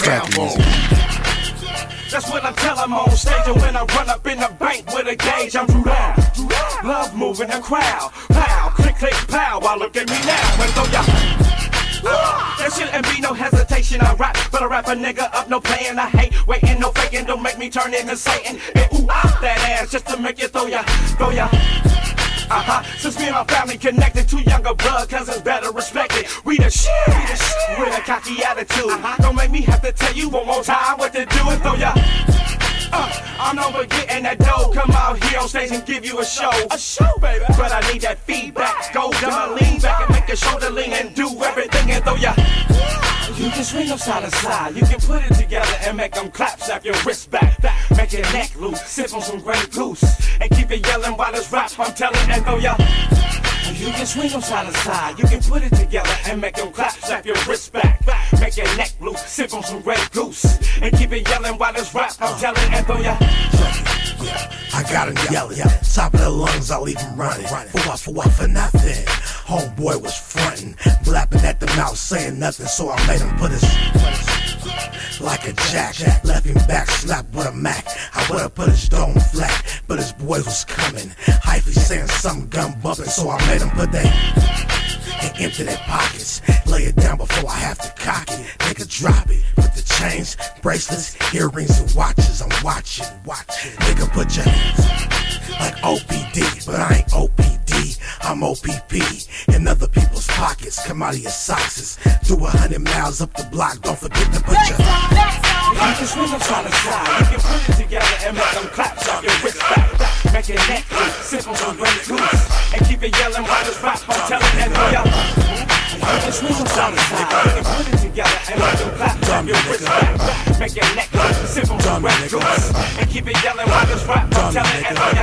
crowd boom. That's what I tell them on stage, and when I run up in the bank with a gauge, I'm too loud. Love moving the crowd, pow, click, click, pow. While look at me now, and throw ya. There shouldn't be no hesitation. I rap, but I rap a nigga up, no playing. I hate waiting, no faking. Don't make me turn into Satan and ooh that ass just to make you throw ya. Since me and my family connected, two younger blood cousins better respected. We the shit, with a cocky attitude. Don't make me have to tell you one more time what to do and throw ya. I'm over getting that dough. Come out here on stage and give you a show, baby. But I need that feedback. Go down, lean back and make your shoulder lean and do everything and throw ya. You can swing them side to side. You can put it together and make them clap, snap your wrist back. Make your neck loose, sip on some Grey Goose, and keep it yelling while it's rap. I'm telling and throw ya. You can swing them side to side. You can put it together and make them clap, snap your wrist back. Make your neck loose, sip on some Grey Goose, and keep it yelling while it's rap. I'm telling and throw ya. I got him yelling, top of the lungs, I leave him running. For what, for nothing. Homeboy was frontin', blapping at the mouth, saying nothing, so I made him put his like a jack, left him back, slapped with a Mac. I would've put his dome flat, but his boys was coming. Hyphy saying something gun bumping, so I made him put that and empty their pockets. Lay it down before I have to cock it. Nigga, drop it. Put the chains, bracelets, earrings, and watches. I'm watching. Nigga, put your hands like OPD, but I ain't OPD. I'm OPP in other people's pockets. Come out of your socks. Do 100 miles up the block. Don't forget to put your. You can swing them side to side. You can put it together and make them clap, off your wrist back. Make your neck loose, sip on some Grey Goose, and keep it yelling while it's rap. I'm telling and throw ya. You can swing them side to side. You can put it together and make them clap, off your wrist back. Make your neck loose, sip on some Grey Goose, and keep it yelling while it's rap. I'm telling and throw ya.